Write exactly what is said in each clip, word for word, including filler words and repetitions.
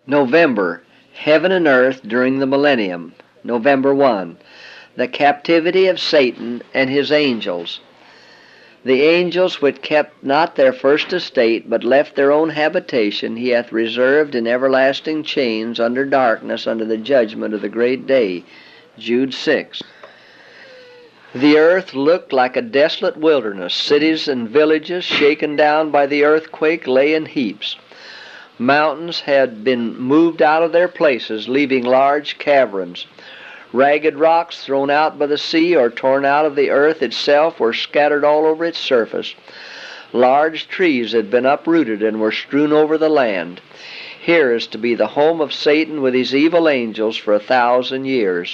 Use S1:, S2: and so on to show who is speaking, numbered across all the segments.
S1: November, Heaven and Earth during the Millennium. November first, the captivity of Satan and his angels. The angels which kept not their first estate, but left their own habitation, he hath reserved in everlasting chains under darkness, under the judgment of the great day. Jude six. The earth looked like a desolate wilderness. Cities and villages, shaken down by the earthquake, lay in heaps. Mountains had been moved out of their places, leaving large caverns. Ragged rocks thrown out by the sea or torn out of the earth itself were scattered all over its surface. Large trees had been uprooted and were strewn over the land. Here is to be the home of Satan with his evil angels for a thousand years.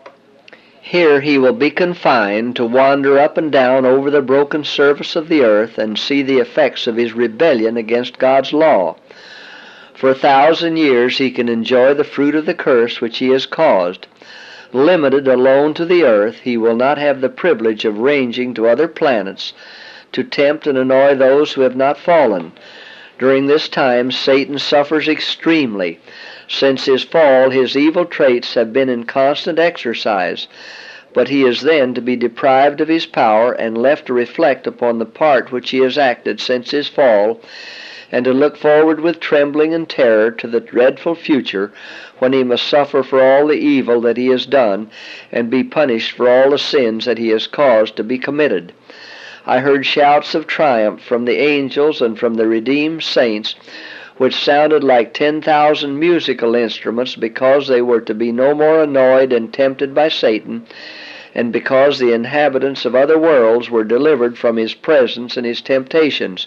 S1: Here he will be confined to wander up and down over the broken surface of the earth and see the effects of his rebellion against God's law. For a thousand years he can enjoy the fruit of the curse which he has caused. Limited alone to the earth, he will not have the privilege of ranging to other planets to tempt and annoy those who have not fallen. During this time Satan suffers extremely. Since his fall, his evil traits have been in constant exercise, but he is then to be deprived of his power and left to reflect upon the part which he has acted since his fall, and to look forward with trembling and terror to the dreadful future when he must suffer for all the evil that he has done and be punished for all the sins that he has caused to be committed. I heard shouts of triumph from the angels and from the redeemed saints, which sounded like ten thousand musical instruments, because they were to be no more annoyed and tempted by Satan, and because the inhabitants of other worlds were delivered from his presence and his temptations.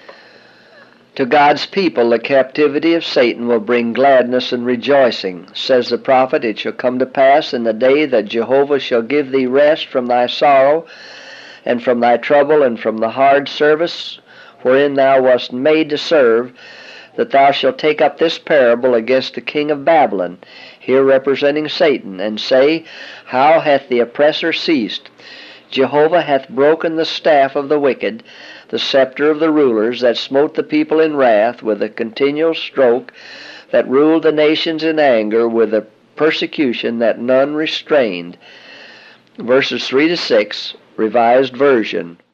S1: To God's people the captivity of Satan will bring gladness and rejoicing. Says the prophet, "It shall come to pass in the day that Jehovah shall give thee rest from thy sorrow, and from thy trouble, and from the hard service wherein thou wast made to serve, that thou shalt take up this parable against the king of Babylon," here representing Satan, "and say, How hath the oppressor ceased? Jehovah hath broken the staff of the wicked, the scepter of the rulers, that smote the people in wrath with a continual stroke, that ruled the nations in anger with a persecution that none restrained." Verses three to six, Revised Version.